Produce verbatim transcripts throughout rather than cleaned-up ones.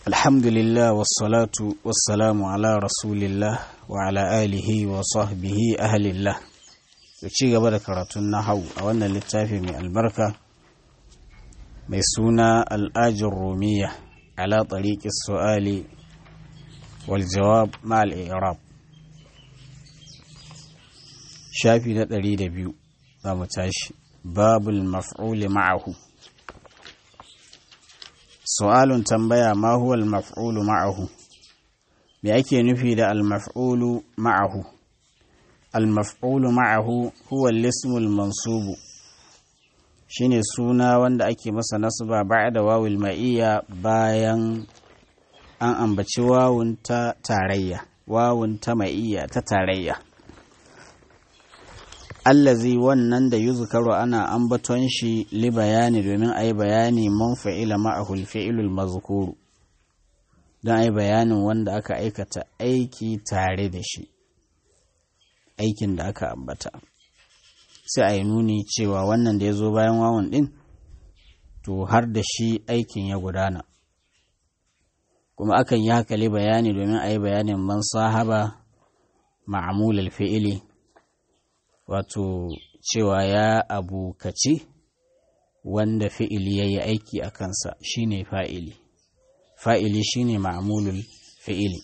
Alhamdulillah wassalatu wassalamu ala rasulillah wa ala alihi wa sahbihi ahlillah. Da ci gaba da karatun nahau a wannan littafi mai albarka mai suna al'ajin rumiya ala tariqis su'ali wal jawab ma'al i'rab. Shafi na ɗari da biyu za mu tashi babul maf'uli ma'ahu. Su'alun tambaya ma huwa al-maf'ulu ma'ahu, me ake nufi da al-maf'ulu ma'ahu? Al-maf'ulu ma'ahu huwa al-ismu al-mansubu, shine suna wanda ake masa nasba ba'da wawil ma'iyya bayan an ambaci wawun ta tarayya, wawun ta ma'iyya ta tarayya. Allazi wannan da yuzkaru ana ambaton shi li bayani domin ayi bayani man fa'ila ma'ahu al-fi'lul mazkuru, don ayi bayanin wanda aka aikata aiki tare da shi, aikin da aka ambata sai ayi nuni cewa wannan da ya zo bayan wawan din to har da shi aikin ya gudana. Kuma akan yi haka li bayani domin ayi bayanin man sahaba ma'mul al-fi'li, wato cewa ya abukaci wanda fi'ili ya yi aiki a kansa shine fa'ili, fa'ili shine ma'amulul fi'ili,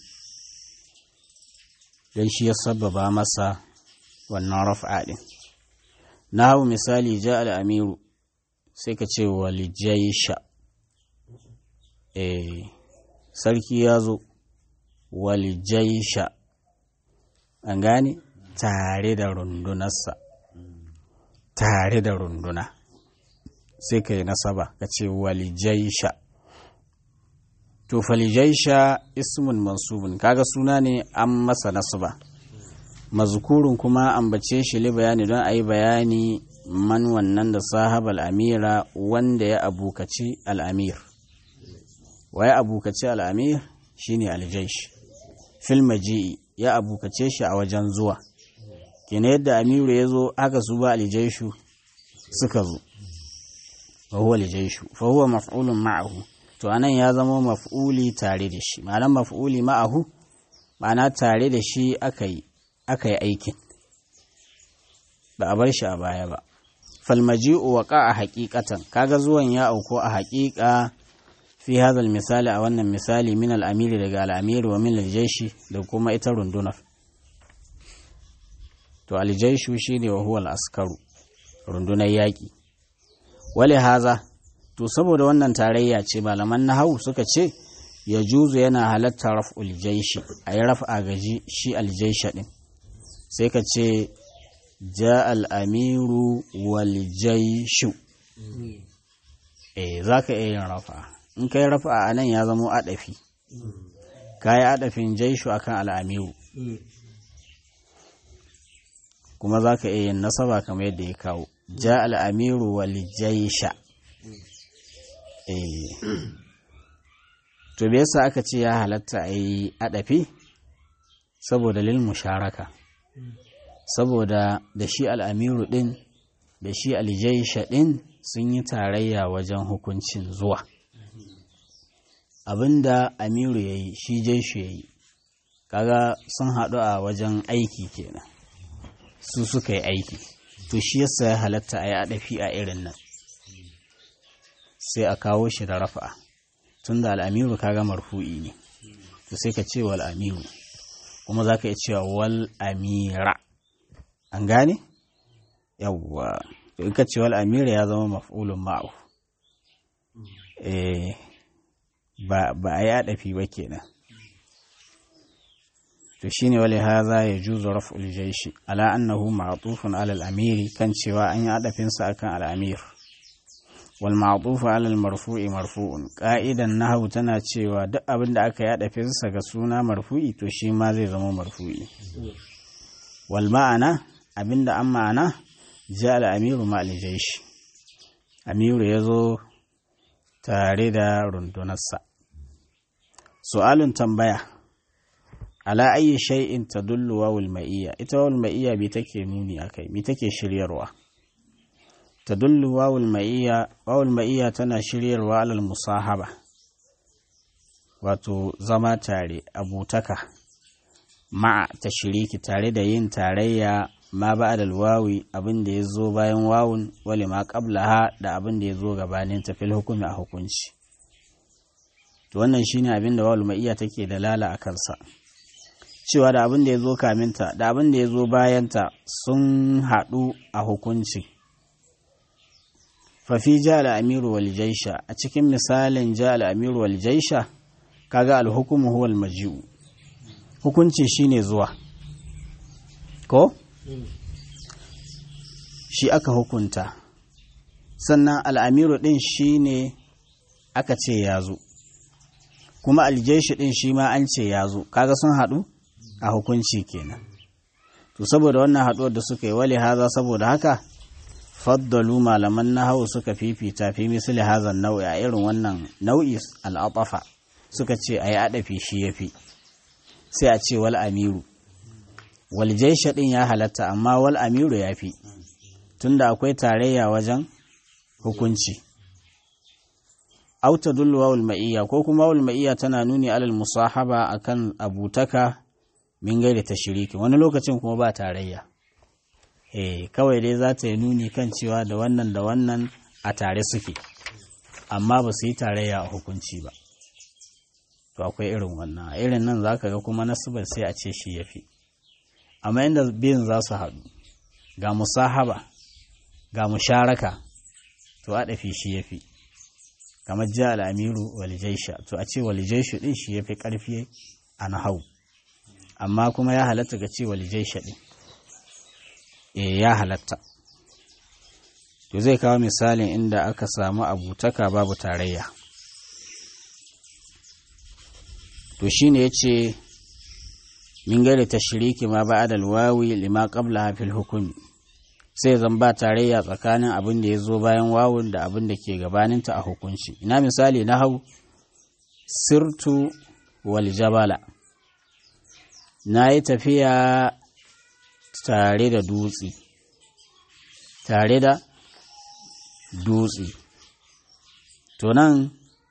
don shi ya sababa masa wannan raf'a ɗin. Na hau misali ja al'amiru sai ka ce walijaisha, eh sarki ya zo walijaisha, an gane? Tare da rundunarsa, tare da runduna sai ka yi nasaba ka ce walijaisha. To falijaisha ismun mansubun, kaga suna ne an masa nasaba, mazkurun kuma ambace shi li bayani don a yi bayani man wannan da sahab al'amira wanda ya abukaci al'amir. Wa ya abukaci al'amir shine aljaish, fil maji'i ya abukace shi a wajen zuwa. Kina yadda amiru ya zo haka su ba aljaishu suka zo, fa huwa aljaishu fa huwa maf'ulun ma'ahu. To anan ya zama maf'uli tare da shi, ma'anar maf'uli ma'ahu ma'ana tare da shi aka yi aka yi aikin, ba a bar shi a baya ba. Fal maji'u waqa a haqiqatan, kaga zuwan ya auko a haqiqa fi hadha misali a wannan misali min al-amiri daga al-amiri wa min al-jaishi da kuma ita rundunar. To aljaishu shi ne wa huwa al'askaru, rundunar yaƙi. Wale haza, to saboda wannan tarayya ce malaman nahawu suka ce ya juzu yana halatta raf'ul jaishi, a yi raf'a gaji shi aljaisha ɗin. Sai ka ce ja al'amiru wal jaishu. Eh za ka iya yin raf'a. In ka yi raf'a a nan ya zamo aɗafi. Ka yi aɗafin jaishu akan al'amiru. Kuma za ka iya yin nasaba kamar yadda ya kawo ja al'amiru walijaisha. To bai yasa aka ce ya halatta a yi aɗafi? Saboda lil musharaka, saboda da shi al'amiru ɗin da shi aljaisha ɗin sun yi tarayya wajen hukuncin zuwa. Abinda amiru ya yi shi jaishu ya yi, kaga sun haɗu a wajen aiki kenan, su suka yi aiki. To shi yasa ya halatta a yi aɗafi a irin nan, sai a kawo shi da rafa, tun da al'amiru kaga marfu'i ne, to sai ka ce wal amiru, kuma za ka iya cewa wal amira, an gane? Yawwa, to in ka ce wal amira ya zama maf'ulun ma'ahu, eh ba a yi aɗafi ba kenan. To shine wali haza ya juzu raf'ul jaishi ala annahu ma'tufun ala al-amiri, kan cewa an yi adafin sa akan al-amir. Wal ma'tufu ala al-marfu'i marfu'un, qa'idan nahwu tana cewa duk abin da aka yi adafin sa ga suna marfu'i to shi ma zai zama marfu'i. Wal ma'ana, abinda an ma'ana ja al-amiru ma al-jaishi, amiru yazo tare da rundunarsa. Su'alun tambaya, ala ayi shay'in tadullu wawul ma'iyya, ita wawul ma'iyya bi take nuni akai, bi take shiryarwa? Tadullu wawul ma'iyya, wawul ma'iyya tana shiryarwa alal musahaba, wato zama tare abutaka ma'a tashriki tare da yin tarayya ma ba'da alwawi abin da yazo bayan wawun wali ma qablaha da abin da yazo gabanin ta fil hukumi a hukunci to wannan shine abin da wawul ma'iyya take dalala a kansa cewa da abin da yazo kaminta da abin da yazo bayanta sun hadu a hukunci fa fi ja al-amiru wal jaysha a cikin misalin ja al-amiru wal jaysha kaga al-hukmu huwa al-maji'u hukunci shine zuwa ko shi aka hukunta sannan al'amiru ɗin shi ne aka ce ya zo kuma aljeshi ɗin shi ma an ce ya zo kaga sun haɗu a hukunci kenan to saboda wannan haɗuwar da suka yi wale haza saboda haka faddalu malaman nahawu suka fifita fi misali hazan nau'i a irin wannan nau'i al'atafa suka ce a yi adafi shi ya fi sai a ce wal amiru wal jaisha ɗin ya halatta amma wal amiru ya fi tunda akwai tarayya wajen hukunci auta dullu wawul ma'iyya ko kuma wawul ma'iyya tana nuni alal musahaba akan abutaka min gaida tashriki wani lokacin kuma ba tarayya eh kawai dai za ta yi nuni kan cewa da wannan da wannan a tare suke amma ba su yi tarayya a hukunci ba to akwai irin wannan irin nan zaka ga kuma nasbar sai a ce shi yafi amma inda biyun za su haɗu ga musahaba ga musharaka to a ɗafi shi ya fi kamar ja al'amiru walijaisha to a ce walijaishu ɗin shi ya fi ƙarfi a nahau amma kuma ya halatta ga ce walijaisha ɗin e ya halatta to zai kawo misalin inda aka samu abutaka babu tarayya to shi ne ya ce min gari tashriki ma ba'da alwawi lima qablaha fil hukmi sai zan ba tarayya tsakanin abin da ya zo bayan wawun da abin da ke gabaninta a hukunci ina misali na hau sirtu wal jabala na yi tafiya tare da dutse tare da dutse to nan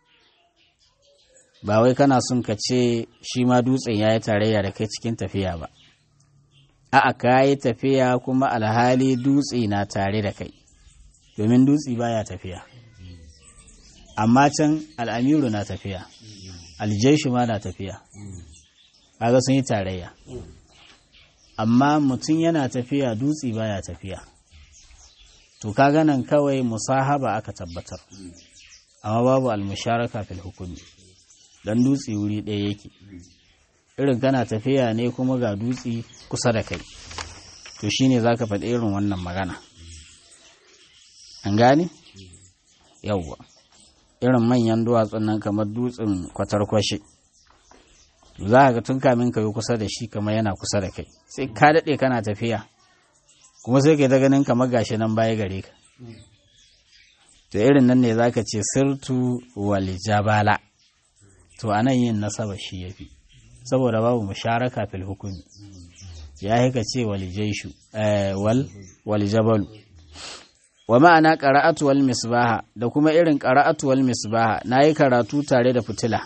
ba wai kana son ka ce shi ma dutsen ya yi tarayya da kai cikin tafiya ba a'a ka yi tafiya kuma alhali dutse na tare da kai domin dutse baya tafiya amma can al'amiru na tafiya aljaishu ma na tafiya kaga sun yi tarayya amma mutum yana tafiya dutse baya tafiya to kaga nan kawai musahaba aka tabbatar amma babu al-musharaka fil hukumi dan dutse wuri ɗaya yake irin kana tafiya ne kuma ga dutse kusa da kai to shine zaka faɗi irin wannan magana an gane yawwa irin manyan duwatsun nan kamar dutsen kwatarkwashe za ka ga tun kamin ka yi kusa da shi kamar yana kusa da kai sai ka daɗe kana tafiya kuma sai ka ta ganin kamar gashi nan baya gare ka to irin nan ne zaka ce sirtu wal jabala to anan yin nasaba shi yafi saboda babu musharaka fil hukumi ya haka ce wal jaishu wal wal jabalu wa ma'ana qara'atu wal misbaha da kuma irin qara'atu wal misbaha nayi karatu tare da fitila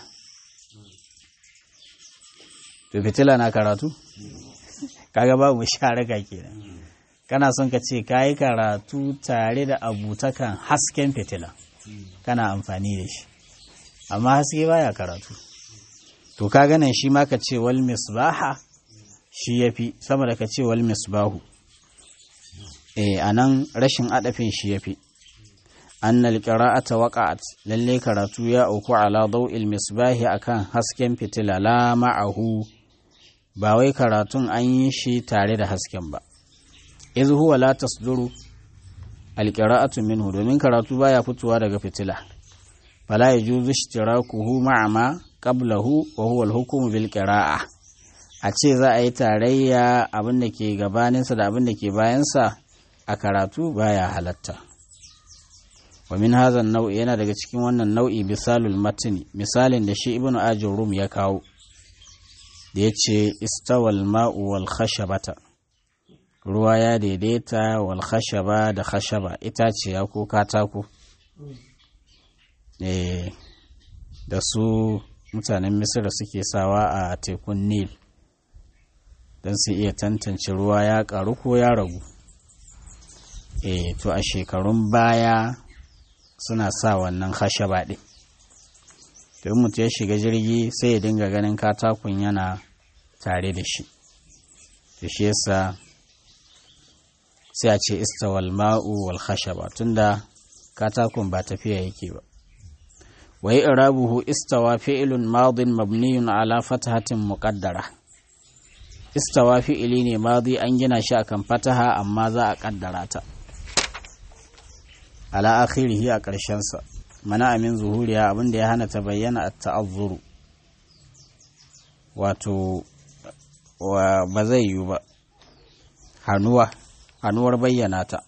to fitila na karatu kaga babu musharaka kenan kana son ka ce kayi karatu tare da abutakan hasken fitila kana amfani da shi amma haske baya karatu to ka ganin shi ma ka ce wal misbaha shi yafi sama da ka ce wal misbahu eh anan rashin adafin shi yafi annal qira'ata waqa'at lalle karatu ya auku ala daw'il misbahi akan hasken fitila la ma'ahu ba wai karatun an yi shi tare da hasken ba iz huwa la tasduru alqira'atu minhu domin karatu baya fitowa daga fitila fala yajuzu ishtirakuhu ma'a ma qablahu wa huwa al-hukmu bil qira'a a ce za a yi tarayya abin da ke gabaninsa da abin da ke bayansa a karatu baya halatta wa min hadha an-naw'i yana daga cikin wannan nau'i misalul matni misalin da shi ibnu ajurrum ya kawo da yace istawal ma'u wal khashabata ruwa ya daidaita wal khashaba da khashaba itaciya ko katako eh da su mutanen misira suke sawa a tekun nil don su iya tantance ruwa ya ƙaru ko ya ragu. E, to a shekarun baya suna sa wannan khashaba ɗin. To in mutum ya shiga jirgi sai ya dinga ganin katakon yana tare da shi. To shi yasa sai a ce istawal ma'u wal khashaba tunda katakon ba tafiya yake ba. wa i'rabuhu istawa fi'lun madin mabniyun ala fatahatin muqaddara. Istawa fi'ili ne madi an gina shi akan fataha amma za a kaddara ta ala akhirihi a ƙarshen sa. Mana amin zuhuriya abinda ya hana ta bayyana at-ta'azzuru, wato wa ba zai yi ba hanuwa hanuwar bayyana ta.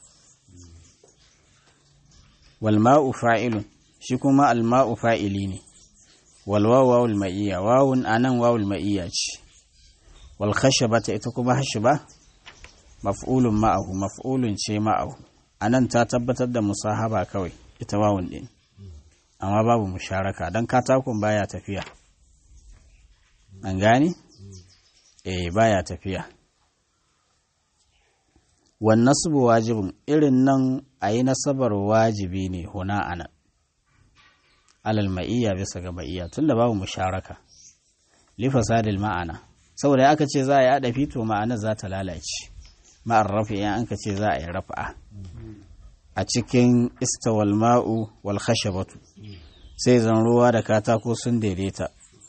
Wal ma'u fa'ilun, shi kuma al ma'u fa'ili ne. Wal wawu wawul ma'iyya, wawun anan wawul ma'iyya ce. Wal khashabata ita kuma hashba maf'ulun ma'ahu, maf'ulun ce ma'ahu. Anan ta tabbatar da musahaba kawai ita wawun din, amma babu musharaka dan katakon baya tafiya. An gane? Eh baya tafiya. Wan nasbu wajibun, irin nan ayi nasabar wajibi ne huna anan alal ma'iyya bisa ga ma'iyya tunda babu musharaka li fasadil ma'ana, saboda aka ce za a yi adafi to ma'anar za ta lalace. Ma'ar rafi an ka ce za a yi rafa'a a cikin istawal ma'u wal khashabatu sai zan ruwa da katako sun daidaita.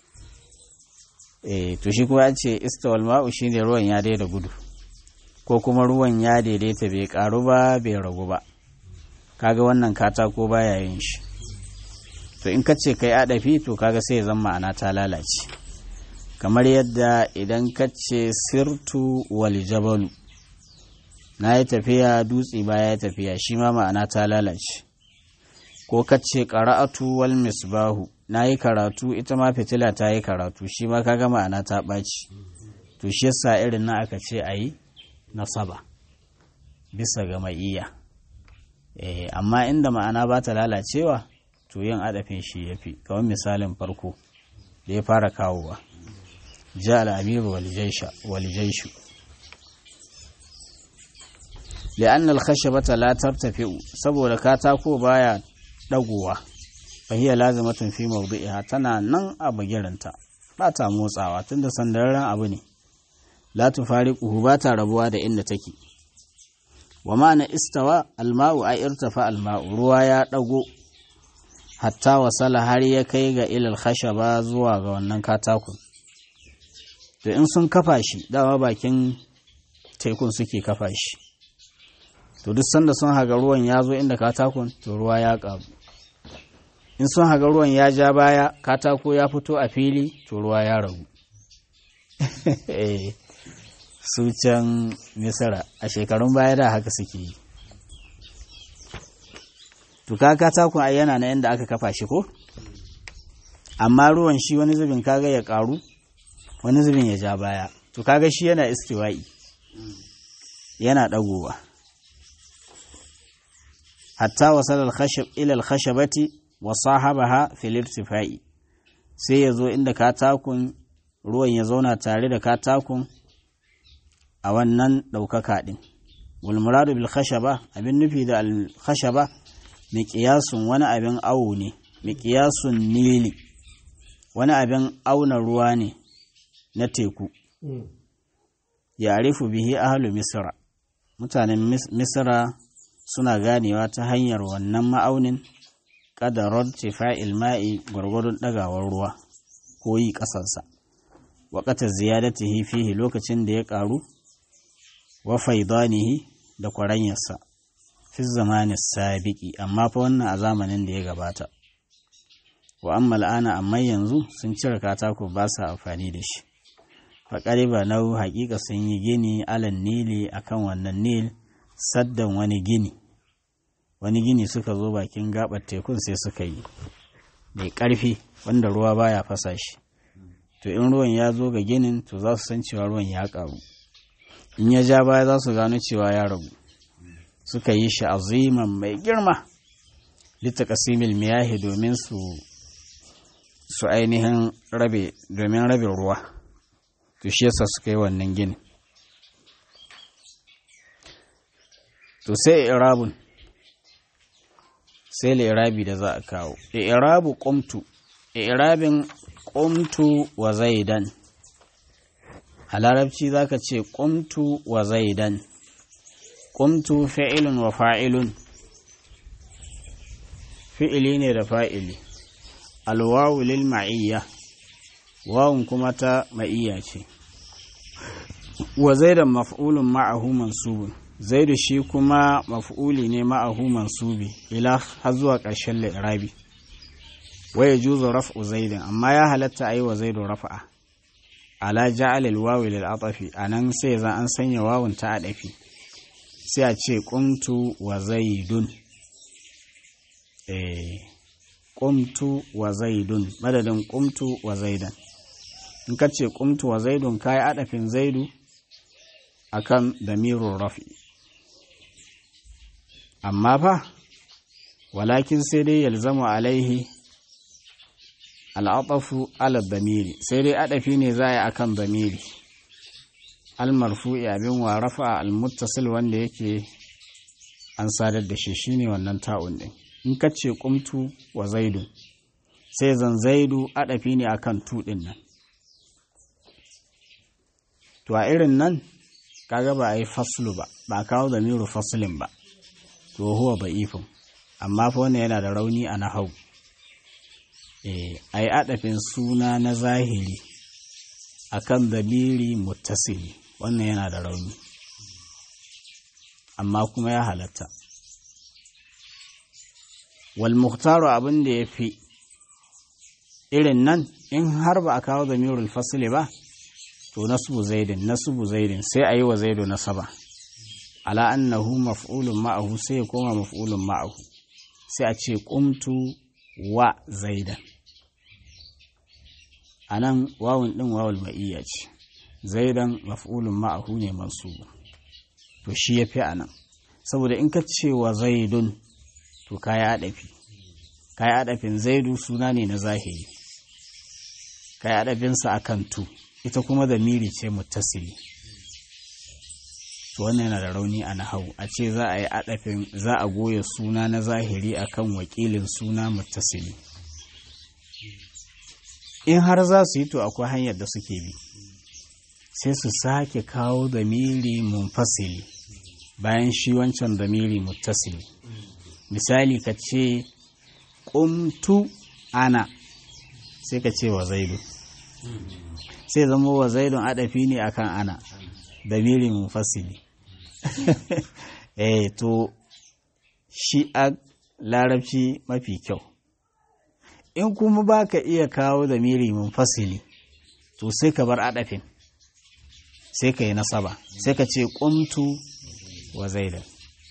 Eh to shi kuma an ce istawal ma'u shine ruwan ya daida gudu, ko kuma ruwan ya daidaita bai karu ba bai ragu ba. Kaga wannan katako baya yin shi. To in ka ce kai adafi to kaga sai zan ma'ana ta lalace. Kamar yadda idan ka ce sirtu wal jabalu, na yi tafiya dutse baya ya tafiya, shi ma ma'ana ta lalace. Ko ka ce qara'atu wal misbahu, na yi karatu ita ma fitila ta yi karatu, shi ma kaga ma'ana ta ɓaci. To shi yasa irin na aka ce ayi nasaba bisa ga ma'iyya. Eh amma inda ma'ana ba ta lalacewa to yin adafin shi yafi. Kamar misalin farko da ya fara kawowa, ja al-amiru wal jaysha wal jayshu. لأن الخشبة لا ترتفع saboda katako baya dagowa, fa hiya lazimatun fi mawdi'iha, tana nan a bagiranta ba ta motsawa tunda sandarran abu ne. La tufariquhu, ba ta rabuwa da inda take. Wa ma'ana istawa alma'u ay irtafa alma'u, ruwa ya dago hatta wasala har ya kai ga ilal khashaba zuwa ga wannan katakon. To in sun kafa shi dama bakin tekun suke kafa shi, to duk sanda sun haga ruwan ya zo inda katakon to ruwa ya ƙaru. In sun haga ruwan ya ja baya katako ya fito a fili to ruwa ya ragu. Su can misira a shekarun baya da haka suke yi. To ka katakon ai yana na inda aka kafa shi ko, amma ruwan shi wani zubin kaga ya ƙaru wani zubin ya ja baya. To kaga shi yana istiwa'i, yana ɗagowa. Hatta wasal al-khashab ila al-khashabati wa sahabaha fil irtifai, sai ya zo inda katakon ruwan ya zauna tare da katakon a wannan daukaka din. Wal muradu bil khashaba, abin nufi da al khashaba miqyasun, wani abin awo ne. Miqyasun nili, wani abin auna ruwa ne na teku. Ya arifu bihi ahlu misra, mutanen misra suna ganewa ta hanyar wannan ma'aunin ƙadarar tifa'il ma'i, gwargwadon ɗagawar ruwa ko yi ƙasarsa. Waƙatar ziyadatihi fihi, lokacin da ya ƙaru, wa faidanihi da kwaranyarsa, fi zamanin sabiki, amma fa wannan a zamanin da ya gabata. Wa amma al'ana, amma yanzu sun cire katako ba sa amfani da shi. Faƙariba nau, haƙiƙa sun yi gini alan nili akan wannan nil, saddan wani gini wani gini suka zo bakin gabar tekun sai suka yi mai ƙarfi wanda ruwa baya fasa shi. To in ruwan ya zo ga ginin to za su san cewa ruwan ya ƙaru, in ya ja baya za su gano cewa ya ragu. Suka yi shi aziman mai girma, litaqasimil miyahi, domin su su ainihin rabe domin rabin ruwa to shi yasa suka yi wannan gini. To sai irabun sai li'irabi da za a kawo i'rabu qumtu i'rabin qumtu wa zaidan a larabci zaka ce qumtu wa zaidan qumtu fi'ilun wa fa'ilun fi'ili ne da fa'ili alwawu lil ma'iyya wawun kuma ta ma'iyya ce wa zaidan maf'ulun ma'ahu mansubun zaidu shi kuma maf'uli ne ma'ahu mansubi ila har zuwa ƙarshen li'irabi wa yajuzu raf'u zaidin amma ya halatta ayi wa zaidu raf'a ala ja'al al-wawi lil atafi anan sai za an sanya wawun ta adafi sai a ce qumtu wa zaidun eh qumtu wa zaidun madadin qumtu wa zaidan in ka ce qumtu wa zaidun kai adafin zaidu akan damirur raf'i amma fa walakin sai dai yalzamu alaihi al'atafu ala damiri sai dai adafi ne za a yi akan damiri almarfu'i abin wa rafa almuttasil wanda yake an sadar da shi shine wannan ta'un din in ka ce qumtu wa zaidun sai zan zaidu adafi ne akan tu din nan to a irin nan kaga ba a yi faslu ba ba kawo damiru faslin ba to huwa da'ifun amma fa wannan yana da rauni a nahau eh ai adafin suna na zahiri akan damiri muttasili wannan yana da rauni amma kuma ya halatta wal mukhtaru abin da yafi irin nan in har ba a kawo damirul fasli ba to nasbu zaidin nasbu zaidin sai ayi wa zaidu nasaba ala annahu maf'ulun ma'ahu sai ya koma maf'ulun ma'ahu sai a ce qumtu wa zaidan anan wawun din wawul ma'iyya ce zaidan maf'ulun ma'ahu ne mansubu to shi yafi anan saboda in ka ce wa zaidun to kai adafi kai adafin zaidu suna ne na zahiri kai adafin sa akan tu ita kuma da miri ce muttasili to wannan yana da rauni a nahau a ce za a yi adafin za a goya suna na zahiri akan wakilin suna muttasili in har za su yi to akwai hanyar da suke bi sai su sake kawo damiri munfasili bayan shi wancan damiri muttasili misali ka ce qumtu ana sai ka ce wa zaidu sai zama wa zaidun adafi ne akan ana damiri munfasili eh to shi a larabci mafi kyau in kuma baka iya kawo damiri munfasili to sai ka bar adafin sai ka yi nasaba sai ka ce qumtu wa zaidan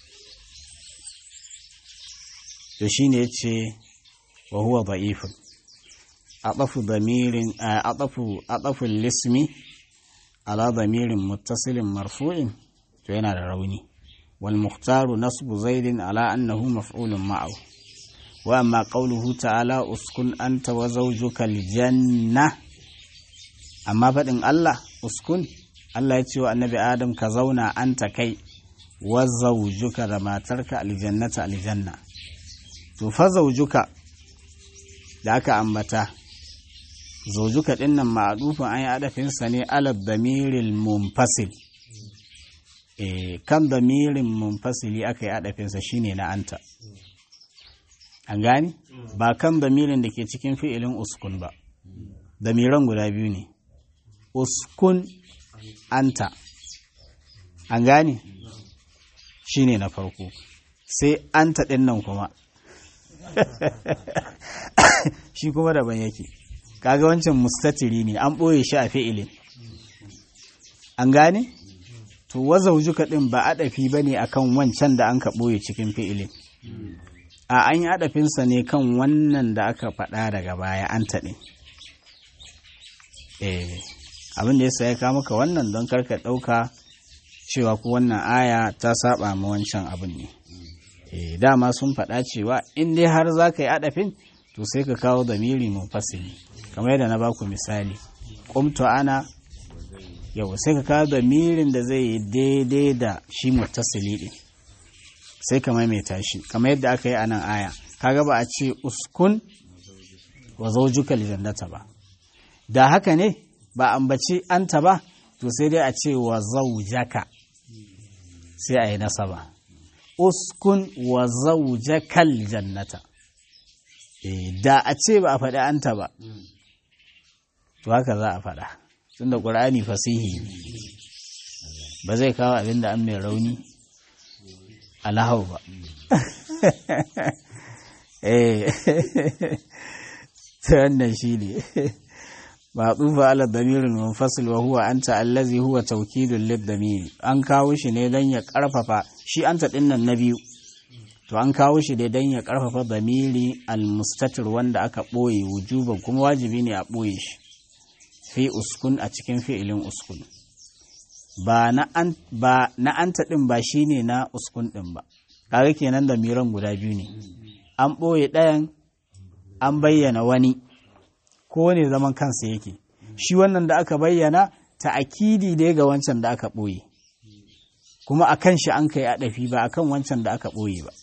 to shine yace wa huwa da'ifun adafu damirin adafu adafu lismi ala damirin muttasilin marfu'in to yana da rauni wal mukhtaru nasbu zaidin ala annahu maf'ulun ma'ahu wa amma qawluhu ta'ala uskun anta wa zawjuka aljanna amma fadin Allah uskun Allah ya ce wa annabi Adam ka zauna anta kai wa zawjuka da matarka aljannata aljanna to fa zawjuka da aka ambata zawjuka din nan ma'adufin an yi adafin sa ne ala damiril munfasil eh kan damirin munfasili aka yi adafin sa shine na anta an gani ba kan damirin da ke cikin fi'ilin uskun ba damiran guda biyu ne uskun anta an gani shine na farko sai anta din nan kuma shi kuma daban yake kaga wancan mustatiri ne an boye shi a fi'ilin an gane to wazaujuka din ba adafi bane akan wancan da an ka boye cikin fi'ilin a an yi adafin sa ne kan wannan da aka faɗa daga baya anta din eh abin da yasa ya kawo maka wannan don karka dauka cewa ko wannan aya ta saba ma wancan abin ne eh dama sun faɗa cewa in dai har za ka yi adafin to sai ka kawo damiri munfasili kamar yadda na baku misali qumtu ana yau sai ka kawo damirin da zai yi daidai da shi muttasili din sai ka maimaita shi kamar yadda aka yi a nan aya kaga ba a ce uskun wa zawjuka aljannata ba da haka ne ba ambaci anta ba to sai dai a ce wa zawjaka sai a yi nasaba uskun wa zawjakal jannata da a ce ba a faɗi anta ba to haka za a faɗa tunda ƙur'ani fasihi ne ba zai kawo abin da an mai rauni alahau ba eh ta wannan shi ne ba tsufa ala damirin munfasil wa huwa anta allazi huwa tawkidul lid damiri an kawo shi ne dan ya karfafa shi anta dinnan na biyu to an kawo shi ne dan ya karfafa damiri almustatir wanda aka boye wujuban kuma wajibi ne a boye shi fi uskun a cikin fi'ilin uskun ba na an ba na anta din ba shine na uskun din ba kaga kenan damiran guda biyu ne an boye ɗayan an bayyana wani ko ne zaman kansa yake shi wannan da aka bayyana ta'akidi ne ga wancan da aka ɓoye kuma a kan shi an kai adafi ba a kan wancan da aka ɓoye ba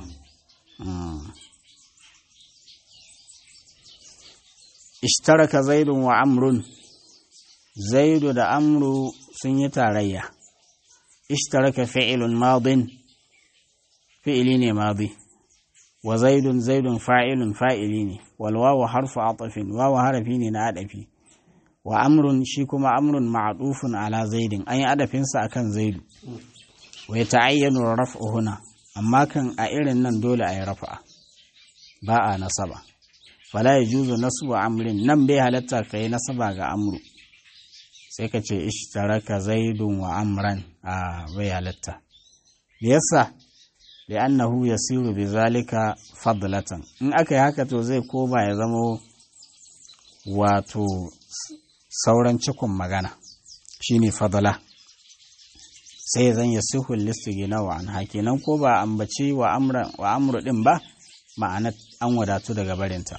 ishtaraka zaidun wa amrun zaidu da amru sun yi tarayya ishtaraka fi'ilun madin fi'ili ne madi wa zaidun zaidun fa'ilun fa'ili ne wal wawu harfu atafin wawu harafi ne na adafi wa amrun shi kuma amrun ma'dufun ala zaidin an yi adafin sa akan zaidu wa yata'ayyanu raf'u huna amma kan a irin nan dole a yi rafa'a ba a nasaba fala yajuzu nasbu amrin nan bai halatta kai nasaba ga amru sai ka ce ishtaraka zaidun wa amran a bai halatta yasa li'annahu yasiru bizalika fadlatan in aka yi haka to zai koma ya zamo wato sauran cikon magana shine fadla sai zan yasihu listigina wa an hakinan ko ba ambaci wa amra wa amru din ba ma'ana an wadatu daga barinta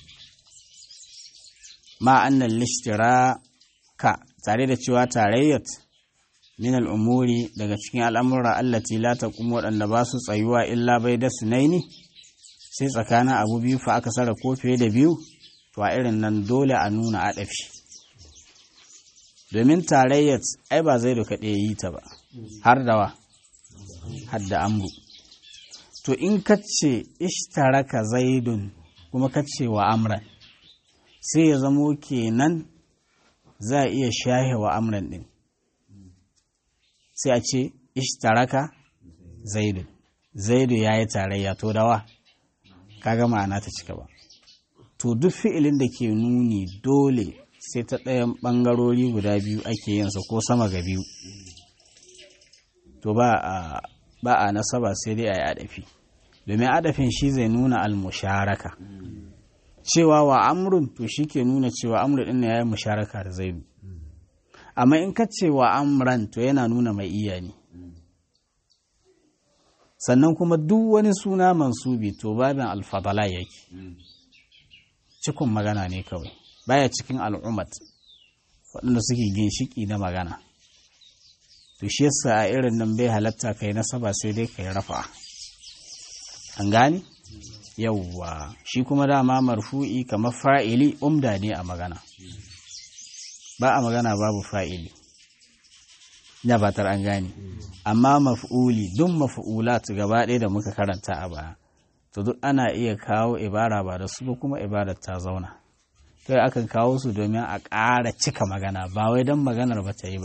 ma annal lishtiraka tare da cewa tarayyat min al'umuri daga cikin al'amura allati la taqumu waɗanda ba su tsayuwa illa bai da sunaini sai tsakanin abu biyu fa aka sara ko fiye da biyu to a irin nan dole a nuna adafi domin tarayyat ai ba zai duka ɗaya yi ta ba har da wa har da amru to in kace ishtaraka zaidun kuma kace wa amran sai ya zamo kenan za a iya shahe wa amran din sai a ce ishtaraka zaidu zaidu ya yi tarayya to dawa kaga ma'ana ta cika ba to duk fi'ilin da ke nuni dole sai ta ɗayan ɓangarori guda biyu ake yinsa ko sama ga biyu to ba a ba a nasaba sai dai a yi adafi domin adafin shi zai nuna almusharaka cewa wa amrun to shi ke nuna cewa amru ɗin ya yi musharaka da zaidu amma in ka ce wa amran to yana nuna mai iya ne sannan kuma duk wani suna mansubi to babin alfadala yake cikin magana ne kawai baya cikin al'ummat waɗanda suke ginshiki na magana to shi yasa a irin nan bai halatta kai nasaba sai dai kai rafa an gane yawwa shi kuma dama marfu'i kamar fa'ili umda ne a magana ba a magana babu fa'ili ya batar an gane amma maf'uli duk maf'ulat gaba ɗaya da muka karanta a baya to duk ana iya kawo ibara ba da su ba kuma ibarar ta zauna kai akan kawo su domin a ƙara cika magana ba wai don maganar ba ta yi ba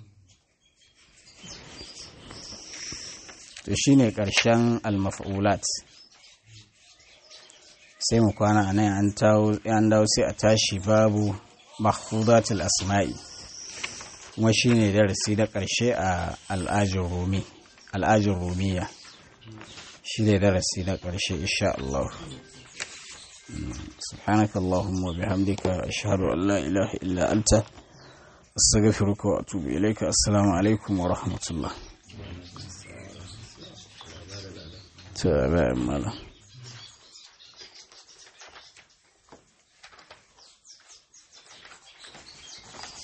to shine ƙarshen al-maf'ulat sai mu kwana a nan an dawo sai a tashi babu mahfudatul asma'i kuma shine darasi da ƙarshe a al'ajin rumi al'ajin rumiya shine darasi na ƙarshe insha Allah subhanaka allahumma wa bihamdika ashhadu an la ilaha illa anta astaghfiruka wa atubu ilayka assalamu alaikum wa rahmatullah ta